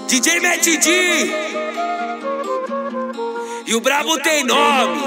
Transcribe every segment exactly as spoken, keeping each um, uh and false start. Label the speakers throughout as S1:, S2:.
S1: D J Matt D e o brabo tem nome.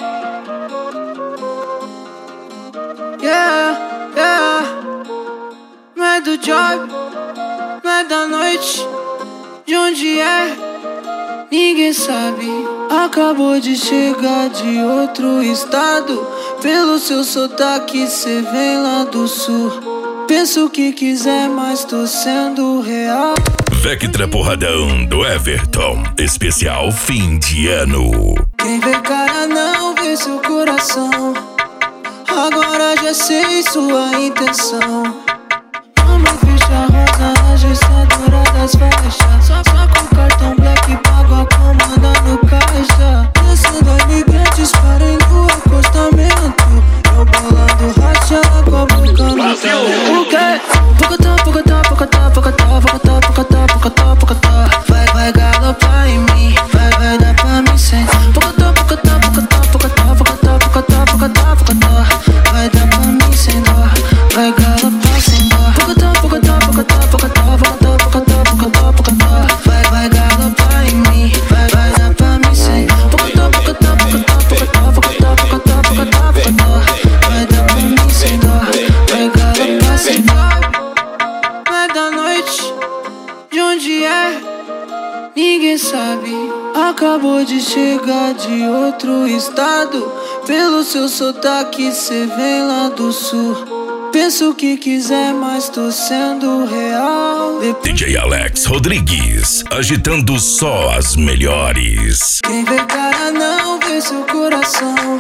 S2: Yeah, yeah. Não é do job, não é da noite. De onde é? Ninguém sabe. Acabou de chegar de outro estado. Pelo seu sotaque cê vem lá do sul. Penso o que quiser, mas tô sendo real.
S3: Vectra Porradão do Everton, especial fim de ano.
S2: Quem vê cara não vê seu coração. Agora já sei sua intenção. Mamãe ficha rosa, a gestadora das faixas. Só, só com cartão black pago a comanda no caixa. Descendo a imigrantes, parem no acostamento. Eu bolando racha com a boca no céu. O quê? Pocotó, pocotó, pocotó, pocotó, pocotó, pocotó, pocotó, pocotó. Vai, vai galopar em mim, vai, vai dar pra mim sem. Pocotó, pocotó, pocotó, pocotó, pocotó, pocotó, pocotó, pocotó. Vai dar pra mim sem dó, vai galopar sem dó. Pocotó, pocotó, pocotó, pocotó, pocotó, pocotó, pocotó, pocotó. Vai, vai galopar em mim, vai, vai dar pra mim sem. Pocotó, pocotó, pocotó, pocotó, pocotó, pocotó, pocotó, pocotó. Vai dar pra mim sem dó, vai galopar sem dó. Não é da noite, de onde é? Ninguém sabe. Acabou de chegar de outro estado. Pelo seu sotaque cê vem lá do sul. Penso o que quiser, mas tô sendo real.
S3: D J Alex Rodrigues, agitando só as melhores.
S2: Quem vê cara não vê seu coração.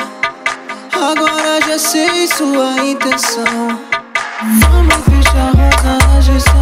S2: Agora já sei sua intenção. Mamãe ficha rosa, a gestão